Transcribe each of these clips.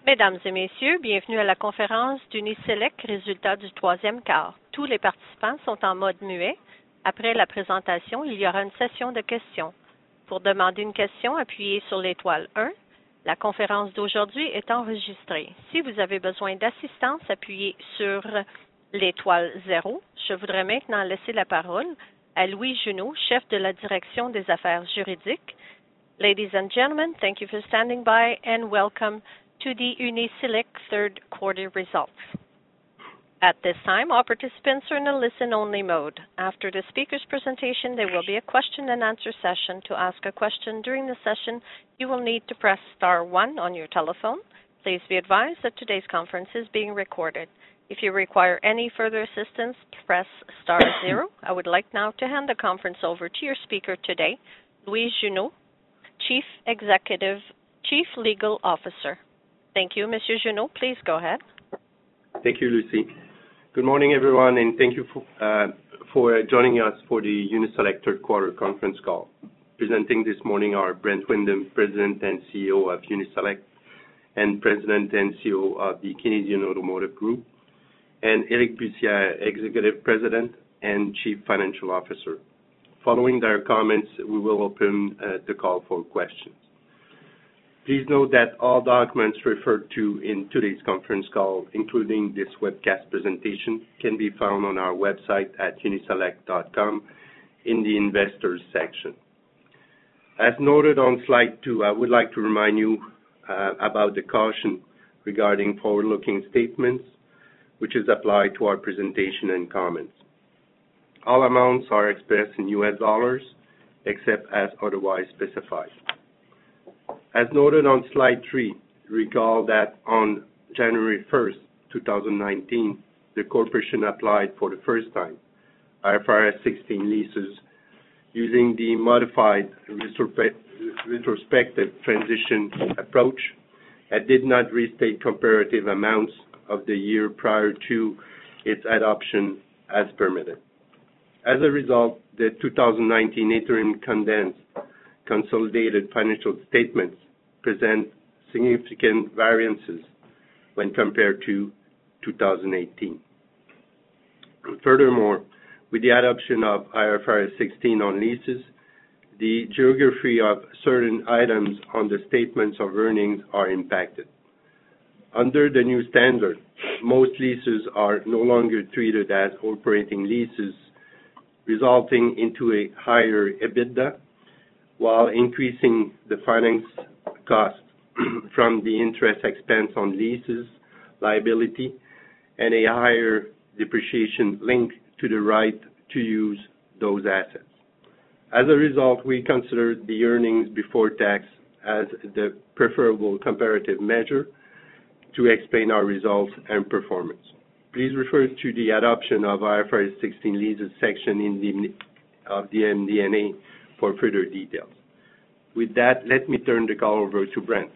Mesdames et messieurs, bienvenue à la conférence d'Uniselect, résultat du troisième quart. Tous les participants sont en mode muet. Après la présentation, il y aura une session de questions. Pour demander une question, appuyez sur l'étoile 1. La conférence d'aujourd'hui est enregistrée. Si vous avez besoin d'assistance, appuyez sur l'étoile 0. Je voudrais maintenant laisser la parole à Louis Junot, chef de la direction des affaires juridiques. Ladies and gentlemen, thank you for standing by and welcome to the Uniselect third quarter results. At this time, all participants are in a listen-only mode. After the speaker's presentation, there will be a question-and-answer session. To ask a question during the session, you will need to press star 1 on your telephone. Please be advised that today's conference is being recorded. If you require any further assistance, press star 0. I would like now to hand the conference over to your speaker today, Louis Junot, Chief Legal Officer. Thank you, Monsieur Junot. Please go ahead. Thank you, Lucy. Good morning, everyone, and thank you for joining us for the Uniselect third quarter conference call. Presenting this morning are Brent Windham, President and CEO of Uniselect, and President and CEO of the Canadian Automotive Group, and Éric Bussière, Executive President and Chief Financial Officer. Following their comments, we will open the call for questions. Please note that all documents referred to in today's conference call, including this webcast presentation, can be found on our website at uniselect.com in the Investors section. As noted on slide 2, I would like to remind you about the caution regarding forward-looking statements, which is applied to our presentation and comments. All amounts are expressed in U.S. dollars, except as otherwise specified. As noted on slide 3, recall that on January 1st, 2019, the corporation applied for the first time IFRS 16 leases using the modified retrospective transition approach and did not restate comparative amounts of the year prior to its adoption as permitted. As a result, the 2019 interim condensed consolidated financial statements present significant variances when compared to 2018. Furthermore, with the adoption of IFRS 16 on leases, the geography of certain items on the statements of earnings are impacted. Under the new standard, most leases are no longer treated as operating leases, resulting into a higher EBITDA, while increasing the finance cost from the interest expense on leases, liability, and a higher depreciation linked to the right to use those assets. As a result, we consider the earnings before tax as the preferable comparative measure to explain our results and performance. Please refer to the adoption of IFRS 16 leases section of the MD&A for further details. With that, let me turn the call over to Brent.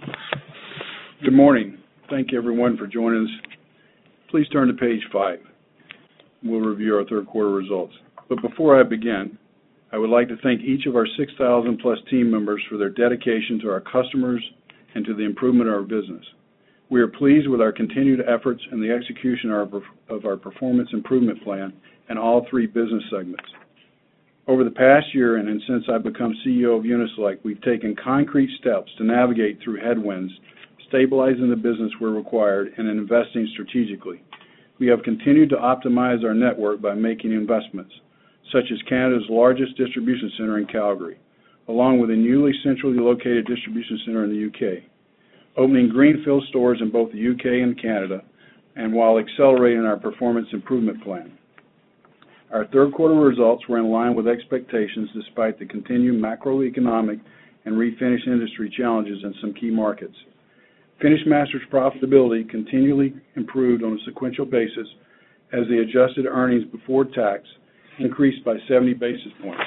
Good morning. Thank you, everyone, for joining us. Please turn to page 5. We'll review our third quarter results. But before I begin, I would like to thank each of our 6,000-plus team members for their dedication to our customers and to the improvement of our business. We are pleased with our continued efforts and the execution of our performance improvement plan in all 3 business segments. Over the past year and since I've become CEO of Uniselect, we've taken concrete steps to navigate through headwinds, stabilizing the business where required, and investing strategically. We have continued to optimize our network by making investments, such as Canada's largest distribution center in Calgary, along with a newly centrally located distribution center in the UK, opening greenfield stores in both the UK and Canada, and while accelerating our performance improvement plan. Our third quarter results were in line with expectations despite the continued macroeconomic and refinish industry challenges in some key markets. FinishMaster's profitability continually improved on a sequential basis as the adjusted earnings before tax increased by 70 basis points.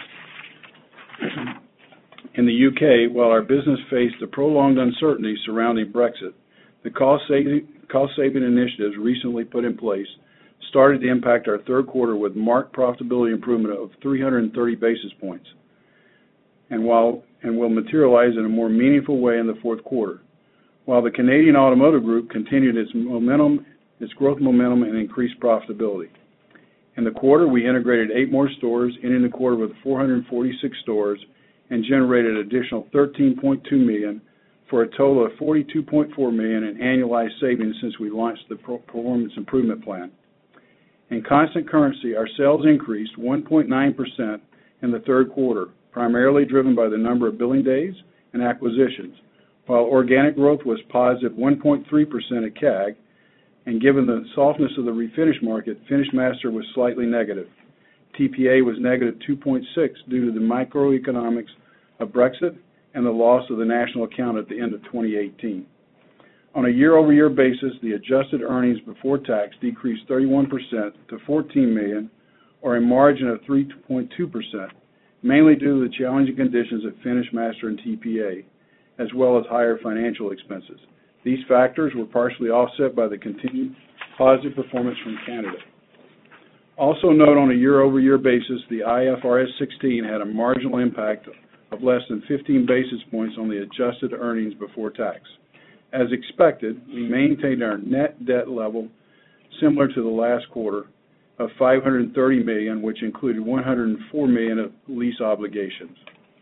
In the UK, while our business faced the prolonged uncertainty surrounding Brexit, the cost-saving initiatives recently put in place started to impact our third quarter with marked profitability improvement of 330 basis points, and will materialize in a more meaningful way in the fourth quarter. while the Canadian Automotive Group continued its growth momentum and increased profitability. In the quarter, we integrated 8 more stores, ending the quarter with 446 stores, and generated an additional $13.2 million for a total of $42.4 million in annualized savings since we launched the Performance Improvement Plan. In constant currency, our sales increased 1.9% in the third quarter, primarily driven by the number of billing days and acquisitions, while organic growth was positive 1.3% at CAG, and given the softness of the refinish market, FinishMaster was slightly negative. TPA was negative 2.6 due to the microeconomics of Brexit and the loss of the national account at the end of 2018. On a year-over-year basis, the adjusted earnings before tax decreased 31% to $14 million, or a margin of 3.2%, mainly due to the challenging conditions at FinishMaster and TPA, as well as higher financial expenses. These factors were partially offset by the continued positive performance from Canada. Also note on a year-over-year basis, the IFRS 16 had a marginal impact of less than 15 basis points on the adjusted earnings before tax. As expected, we maintained our net debt level similar to the last quarter of $530 million, which included $104 million of lease obligations.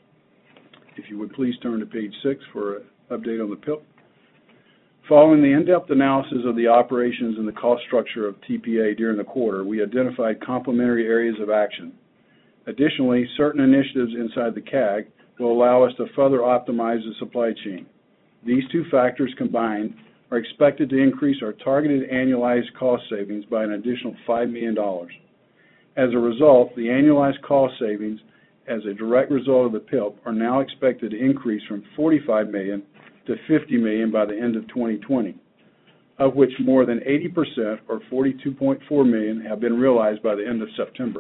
If you would please turn to page 6 for an update on the PIP. Following the in-depth analysis of the operations and the cost structure of TPA during the quarter, we identified complementary areas of action. Additionally, certain initiatives inside the CAG will allow us to further optimize the supply chain. These two factors combined are expected to increase our targeted annualized cost savings by an additional $5 million. As a result, the annualized cost savings as a direct result of the PIP are now expected to increase from $45 million to $50 million by the end of 2020, of which more than 80%, or $42.4 million, have been realized by the end of September.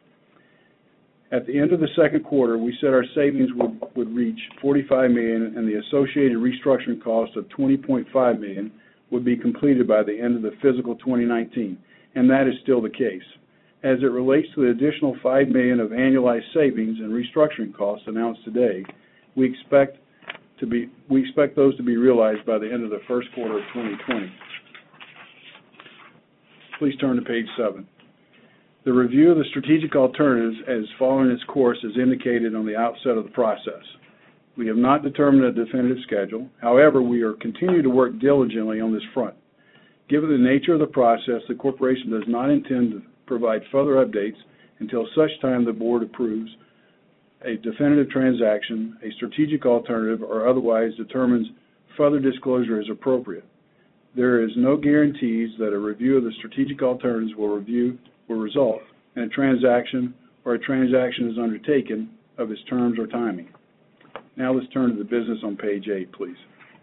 At the end of the second quarter, we said our savings would reach $45 million and the associated restructuring cost of $20.5 million would be completed by the end of the fiscal 2019, and that is still the case. As it relates to the additional $5 million of annualized savings and restructuring costs announced today, we expect those to be realized by the end of the first quarter of 2020. Please turn to page 7. The review of the strategic alternatives as following its course is indicated on the outset of the process. We have not determined a definitive schedule. However, we are continuing to work diligently on this front. Given the nature of the process, the corporation does not intend to provide further updates until such time the board approves a definitive transaction, a strategic alternative, or otherwise determines further disclosure is appropriate. There is no guarantees that a review of the strategic alternatives will result in a transaction or a transaction is undertaken of its terms or timing. Now let's turn to the business on page 8, please.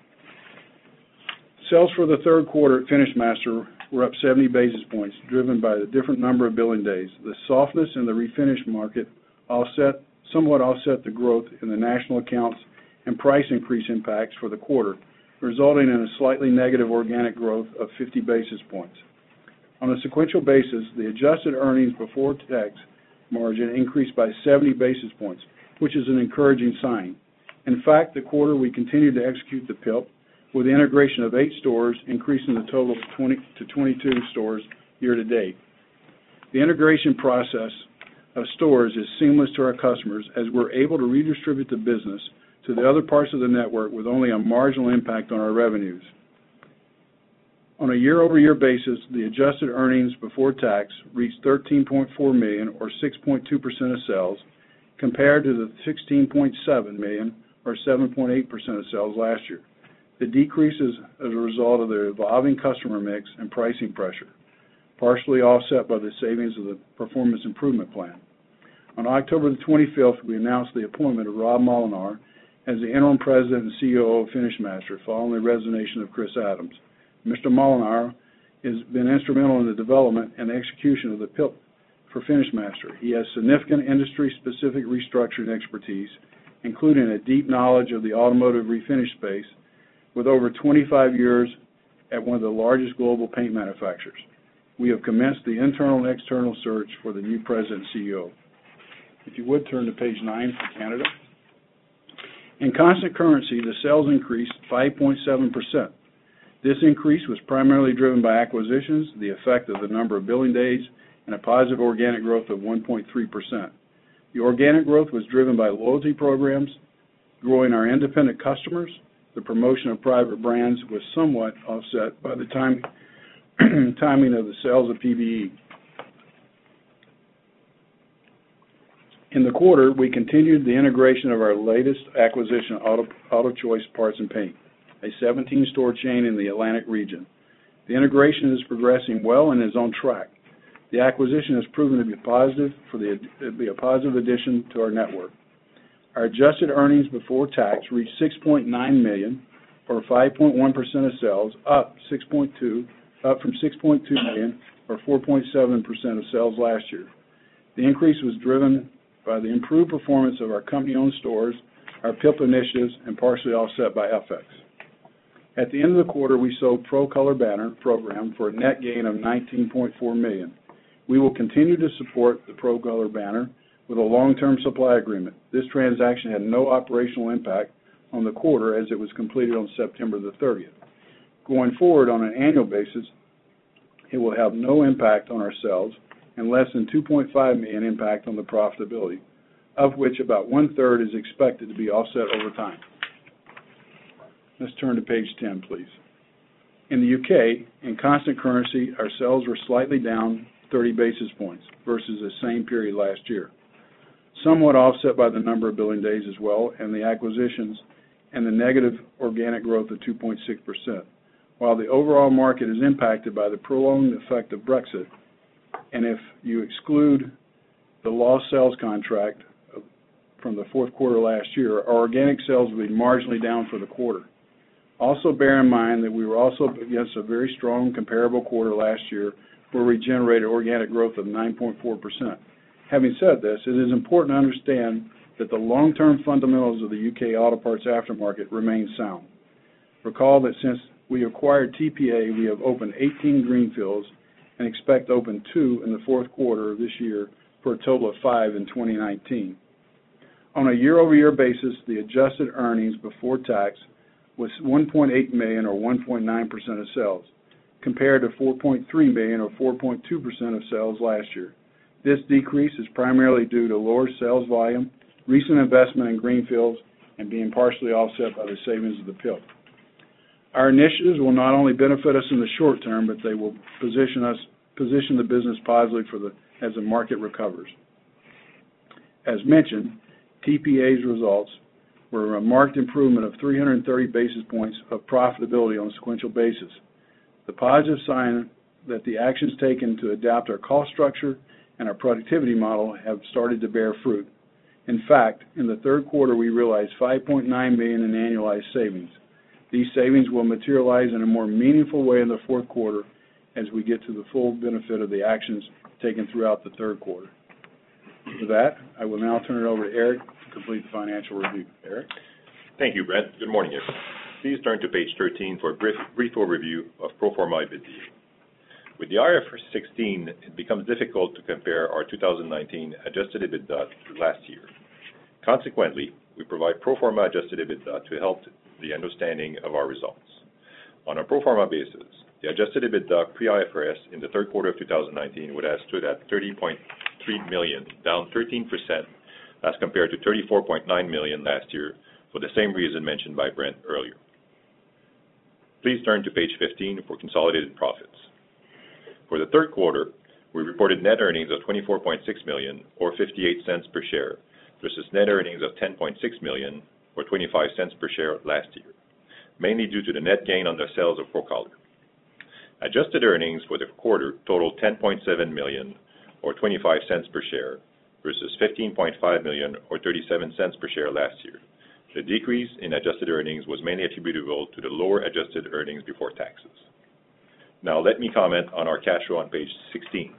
Sales for the third quarter at FinishMaster were up 70 basis points, driven by the different number of billing days. The softness in the refinish market somewhat offset the growth in the national accounts and price increase impacts for the quarter, resulting in a slightly negative organic growth of 50 basis points. On a sequential basis, the adjusted earnings before tax margin increased by 70 basis points, which is an encouraging sign. In fact, the quarter we continued to execute the PIP with the integration of 8 stores, increasing the total to 22 stores year to date. The integration process of stores is seamless to our customers as we're able to redistribute the business to the other parts of the network with only a marginal impact on our revenues. On a year-over-year basis, the adjusted earnings before tax reached $13.4 million, or 6.2% of sales, compared to the $16.7 million, or 7.8% of sales last year. The decrease is as a result of the evolving customer mix and pricing pressure, partially offset by the savings of the Performance Improvement Plan. On October the 25th, we announced the appointment of Rob Molinar as the interim president and CEO of FinishMaster, following the resignation of Chris Adams. Mr. Molinar has been instrumental in the development and execution of the PIP for FinishMaster. He has significant industry-specific restructuring expertise, including a deep knowledge of the automotive refinish space, with over 25 years at one of the largest global paint manufacturers. We have commenced the internal and external search for the new president and CEO. If you would, turn to page 9 for Canada. In constant currency, the sales increased 5.7%. This increase was primarily driven by acquisitions, the effect of the number of billing days, and a positive organic growth of 1.3%. The organic growth was driven by loyalty programs, growing our independent customers. The promotion of private brands was somewhat offset by the timing of the sales of PBE. In the quarter, we continued the integration of our latest acquisition, Auto Choice Parts and Paint, a 17-store chain in the Atlantic region. The integration is progressing well and is on track. The acquisition has proven to be a positive addition to our network. Our adjusted earnings before tax reached $6.9 million, or 5.1% of sales, up from $6.2 million, or 4.7% of sales last year. The increase was driven by the improved performance of our company-owned stores, our PIP initiatives, and partially offset by FX. At the end of the quarter, we sold Pro Color Banner program for a net gain of $19.4 million. We will continue to support the Pro Color Banner with a long-term supply agreement. This transaction had no operational impact on the quarter as it was completed on September the 30th. Going forward on an annual basis, it will have no impact on our sales and less than $2.5 million impact on the profitability, of which about one-third is expected to be offset over time. Let's turn to page 10, please. In the UK, in constant currency, our sales were slightly down 30 basis points versus the same period last year, somewhat offset by the number of billing days as well, and the acquisitions and the negative organic growth of 2.6%. While the overall market is impacted by the prolonged effect of Brexit, and if you exclude the lost sales contract from the fourth quarter last year, our organic sales will be marginally down for the quarter. Also bear in mind that we were also against a very strong comparable quarter last year where we generated organic growth of 9.4%. Having said this, it is important to understand that the long-term fundamentals of the UK auto parts aftermarket remain sound. Recall that since we acquired TPA, we have opened 18 greenfields and expect to open 2 in the fourth quarter of this year for a total of 5 in 2019. On a year-over-year basis, the adjusted earnings before tax was $1.8 million or 1.9% of sales, compared to $4.3 million or 4.2% of sales last year. This decrease is primarily due to lower sales volume, recent investment in greenfields, and being partially offset by the savings of the PIP. Our initiatives will not only benefit us in the short term, but they will position the business positively as the market recovers. As mentioned, TPA's results were a marked improvement of 330 basis points of profitability on a sequential basis. The positive sign that the actions taken to adapt our cost structure and our productivity model have started to bear fruit. In fact, in the third quarter, we realized $5.9 million in annualized savings. These savings will materialize in a more meaningful way in the fourth quarter as we get to the full benefit of the actions taken throughout the third quarter. With that, I will now turn it over to Eric to complete the financial review. Eric? Thank you, Brent. Good morning, everyone. Please turn to page 13 for a brief overview of pro forma EBITDA. With the IFRS 16, it becomes difficult to compare our 2019 adjusted EBITDA to last year. Consequently, we provide pro forma adjusted EBITDA to help the understanding of our results. On a pro forma basis, the adjusted EBITDA pre-IFRS in the third quarter of 2019 would have stood at $30.3 million, down 13% as compared to $34.9 million last year for the same reason mentioned by Brent earlier. Please turn to page 15 for consolidated profits. For the third quarter, we reported net earnings of $24.6 million or 58 cents per share versus net earnings of $10.6 million or 25 cents per share last year, mainly due to the net gain on the sales of Pro Color. Adjusted earnings for the quarter totaled $10.7 million or 25 cents per share versus $15.5 million or 37 cents per share last year. The decrease in adjusted earnings was mainly attributable to the lower adjusted earnings before taxes. Now let me comment on our cash flow on page 16.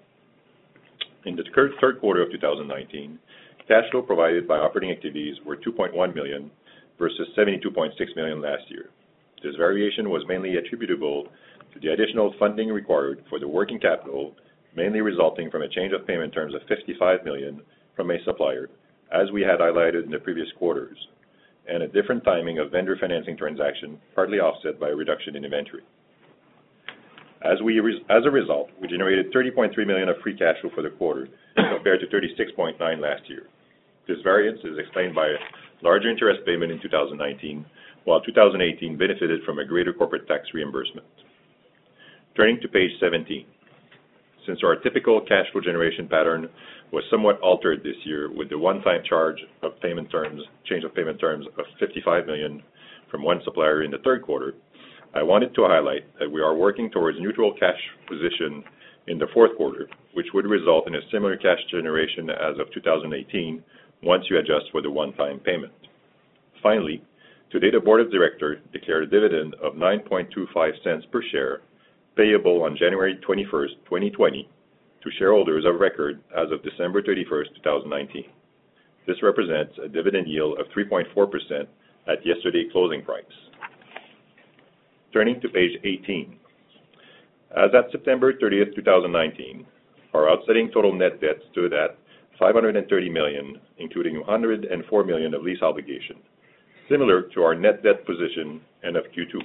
In the third quarter of 2019, cash flow provided by operating activities were $2.1 million versus $72.6 million last year. This variation was mainly attributable to the additional funding required for the working capital, mainly resulting from a change of payment terms of $55 million from a supplier, as we had highlighted in the previous quarters. and a different timing of vendor financing transaction, partly offset by a reduction in inventory. As a result, we generated $30.3 million of free cash flow for the quarter compared to $36.9 million last year. This variance is explained by a larger interest payment in 2019, while 2018 benefited from a greater corporate tax reimbursement. Turning to page 17. Since our typical cash flow generation pattern was somewhat altered this year with the one-time change of payment terms of $55 million from one supplier in the third quarter, I wanted to highlight that we are working towards neutral cash position in the fourth quarter, which would result in a similar cash generation as of 2018 once you adjust for the one-time payment. Finally, today the Board of Directors declared a dividend of 9.25 cents per share, payable on January 21st, 2020, to shareholders of record as of December 31st, 2019. This represents a dividend yield of 3.4% at yesterday's closing price. Turning to page 18. As at September 30th, 2019, our outstanding total net debt stood at $530 million, including $104 million of lease obligation, similar to our net debt position end of Q2.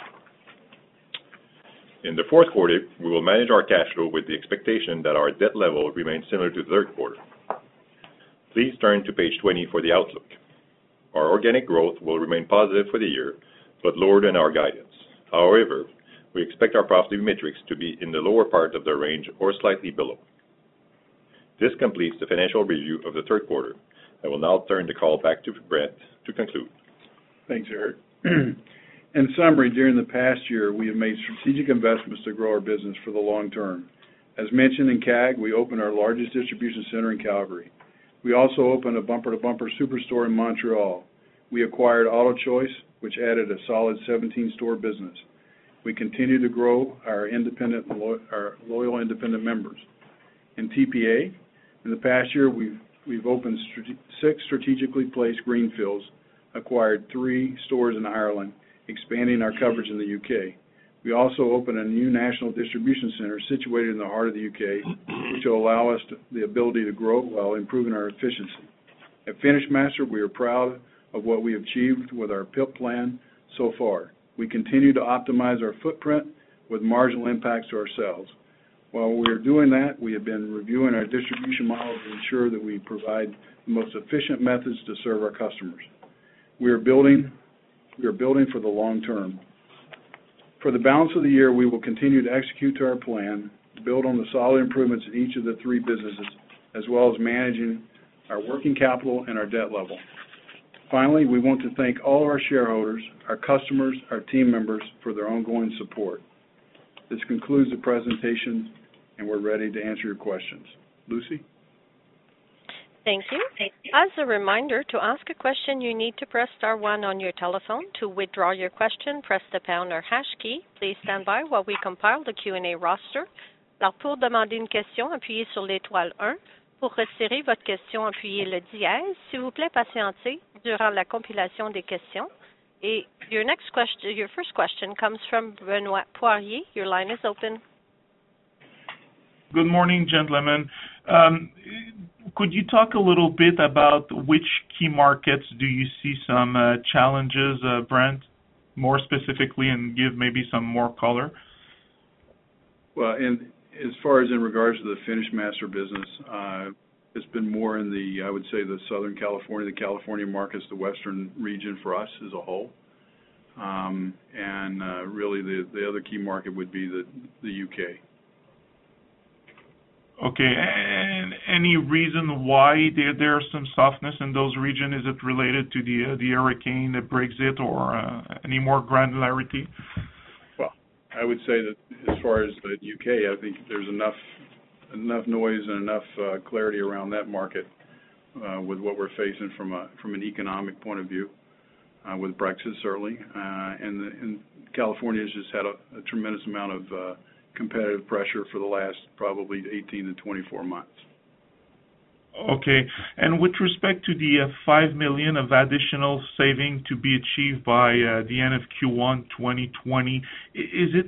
In the fourth quarter, we will manage our cash flow with the expectation that our debt level remains similar to the third quarter. Please turn to page 20 for the outlook. Our organic growth will remain positive for the year, but lower than our guidance. However, we expect our profitability metrics to be in the lower part of the range or slightly below. This completes the financial review of the third quarter. I will now turn the call back to Brent to conclude. Thanks, Eric. In summary, during the past year, we have made strategic investments to grow our business for the long term. As mentioned in CAG, we opened our largest distribution center in Calgary. We also opened a bumper-to-bumper superstore in Montreal. We acquired Auto Choice, which added a solid 17-store business. We continue to grow our loyal independent members. In TPA, in the past year, we've opened 6 strategically placed greenfields, acquired 3 stores in Ireland, expanding our coverage in the UK. We also opened a new national distribution center situated in the heart of the UK, which will allow us the ability to grow while improving our efficiency. At FinishMaster, we are proud of what we have achieved with our PIP plan so far. We continue to optimize our footprint with marginal impacts to ourselves. While we are doing that, we have been reviewing our distribution model to ensure that we provide the most efficient methods to serve our customers. We are building for the long term. For the balance of the year, we will continue to execute to our plan, build on the solid improvements in each of the 3 businesses, as well as managing our working capital and our debt level. Finally, we want to thank all of our shareholders, our customers, our team members for their ongoing support. This concludes the presentation, and we're ready to answer your questions. Lucy? Thank you. As a reminder, to ask a question, you need to press star 1 on your telephone. To withdraw your question, press the pound or hash key. Please stand by while we compile the Q&A roster. Alors, pour demander une question, appuyez sur l'étoile 1. Pour retirer votre question, appuyez le dièse. S'il vous plaît, patientez durant la compilation des questions. Et your first question comes from Benoit Poirier. Your line is open. Good morning, gentlemen. Could you talk a little bit about which key markets do you see some challenges, Brent, more specifically, and give maybe some more color? Well, as far as in regards to the FinishMaster business, it's been more in the, I would say, the Southern California, the California markets, the Western region for us as a whole. And really the other key market would be the UK. Okay, and any reason why there's some softness in those regions? Is it related to the hurricane, the Brexit, or any more granularity? Well, I would say that as far as the UK, I think there's enough noise and enough clarity around that market with what we're facing from an economic point of view, with Brexit certainly, and California has just had a tremendous amount of competitive pressure for the last probably 18 to 24 months. Okay, and with respect to the $5 million of additional saving to be achieved by the end of Q1 2020,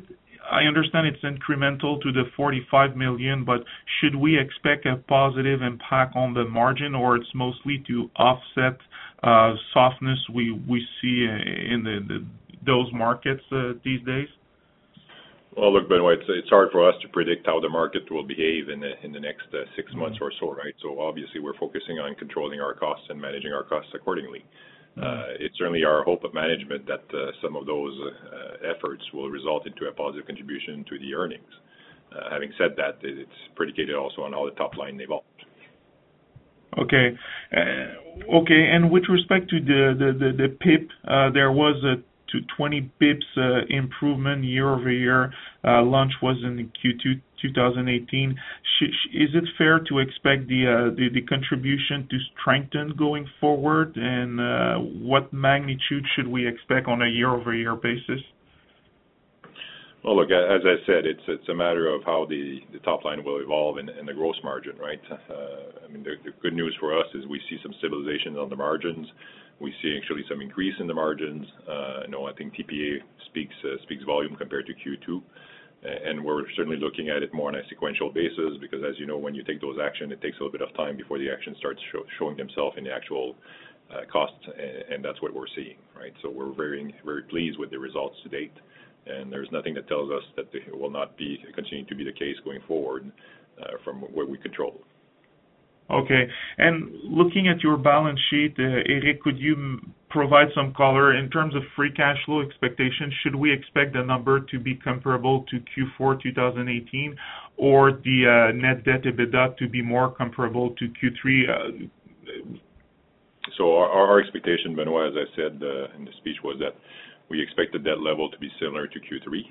I understand it's incremental to the 45 million, but should we expect a positive impact on the margin, or it's mostly to offset softness we see in those markets these days? Well, look, Benoit, it's hard for us to predict how the market will behave in the next 6 months or so, right? So obviously we're focusing on controlling our costs and managing our costs accordingly. It's certainly our hope of management that some of those efforts will result into a positive contribution to the earnings. Having said that, it's predicated also on how the top line evolves. Okay. And with respect to the PIP, there was a 20 bips improvement year over year. Launch was in Q2 2018. Is it fair to expect the contribution to strengthen going forward, and what magnitude should we expect on a year over year basis? Well, look, as I said, it's a matter of how the top line will evolve and the gross margin, right? I mean, the good news for us is we see some stabilization on the margins. We see actually some increase in the margins. I think TPA speaks volume compared to Q2, and we're certainly looking at it more on a sequential basis because, as you know, when you take those actions, it takes a little bit of time before the action starts showing themselves in the actual costs, and that's what we're seeing, right? So we're very, very pleased with the results to date, and there's nothing that tells us that it will not be continuing to be the case going forward from what we control. Okay. And looking at your balance sheet, Éric, could you provide some color in terms of free cash flow expectations? Should we expect the number to be comparable to Q4 2018 or the net debt EBITDA to be more comparable to Q3? So our expectation, Benoit, as I said in the speech, was that we expect the debt level to be similar to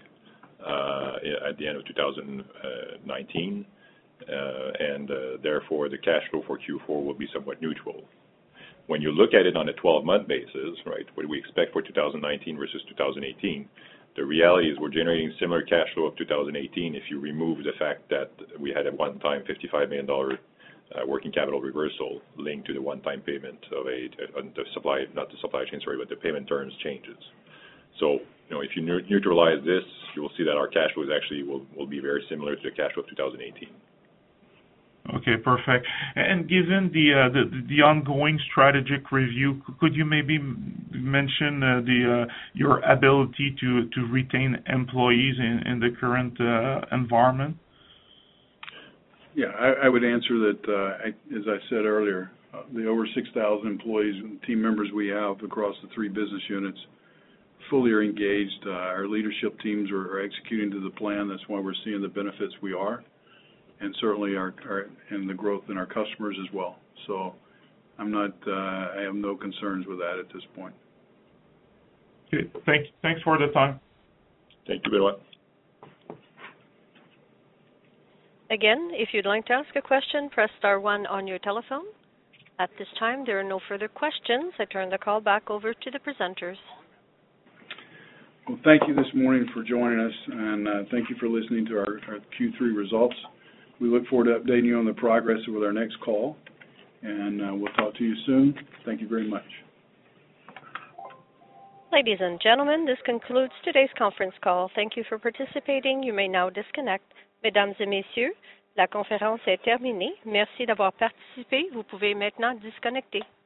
Q3 at the end of 2019. And therefore, the cash flow for Q4 will be somewhat neutral. When you look at it on a 12-month basis, right, what do we expect for 2019 versus 2018, the reality is we're generating similar cash flow of 2018 if you remove the fact that we had a one-time $55 million working capital reversal linked to the one-time payment of the payment terms changes. So, if you neutralize this, you will see that our cash flows actually will be very similar to the cash flow of 2018. Okay, perfect. And given the ongoing strategic review, could you maybe mention your ability to retain employees in the current environment? Yeah, I would answer that, as I said earlier, the over 6,000 employees and team members we have across the three business units fully are engaged. Our leadership teams are executing to the plan. That's why we're seeing the benefits we are, and certainly and the growth in our customers as well. So I have no concerns with that at this point. Okay, thanks for the time. Thank you, Benoit. Again, if you'd like to ask a question, press star 1 on your telephone. At this time, there are no further questions. I turn the call back over to the presenters. Well, thank you this morning for joining us, and thank you for listening to our Q3 results. We look forward to updating you on the progress with our next call, and we'll talk to you soon. Thank you very much. Ladies and gentlemen, this concludes today's conference call. Thank you for participating. You may now disconnect. Mesdames et messieurs, la conférence est terminée. Merci d'avoir participé. Vous pouvez maintenant disconnecter.